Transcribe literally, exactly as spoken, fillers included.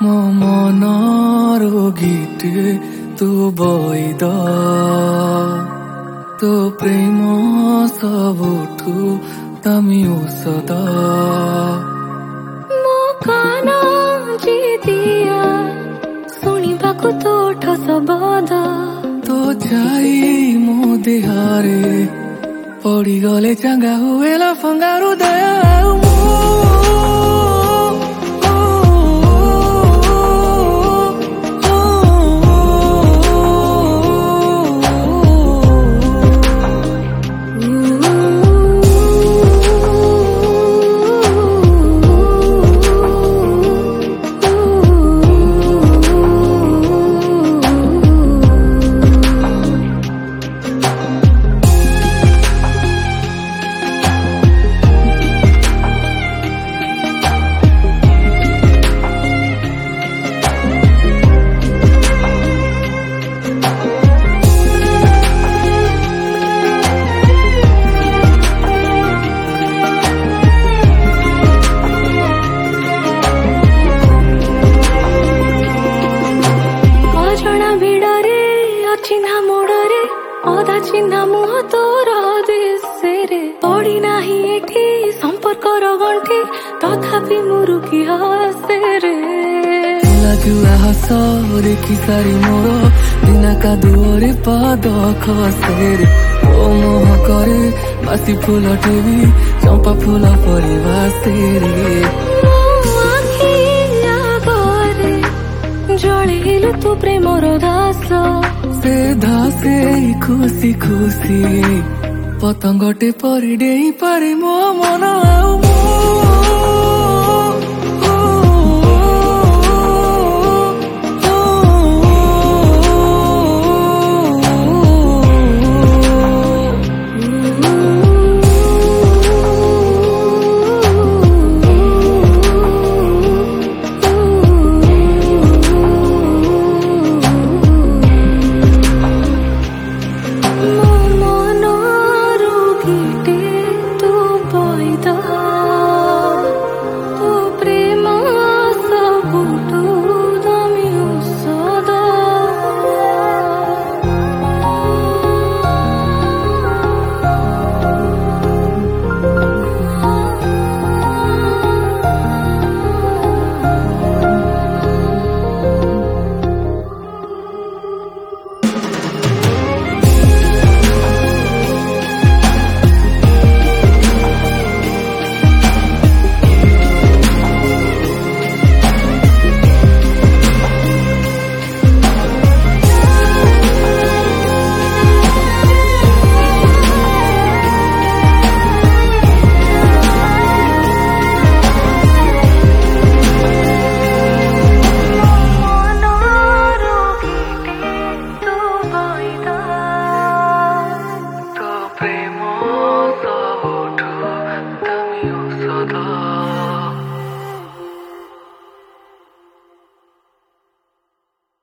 ମୋ ମନର ଗୀତେ ତୁ ବଇଦ ତୋ ପ୍ରେମ ସବୁଠୁ ଦାମୀ ଔଷଧ ମୋ କାନ ଜିଦିଆ ଶୁଣିବାକୁ ତୋଠ ଶବଦ ତୋ ଛାଇ ମୋ ଦେହରେ ପଡ଼ିଗଲେ ଚାଙ୍ଗା ହୁଏଲା ଫଙ୍ଗା ହୃଦୟ ଆଉ ମୁଁ चिन्हा मोड़रे अधा चिन्हा मुह तोर दिशेरे पड़ी नाही एठी संपर्कर गंठी तथापि मुरु की हसे रे जुआ हस देखी सारी मोर दिना का दुआरे पाद खसे रे ओ मोह करे बासी फूल टेवी चंपा फूल परिवासे रे जड़ेलु तू प्रेमर दास से धासे खुशी खुशी पतंगटे परि डेई पारे मो मन आउ मो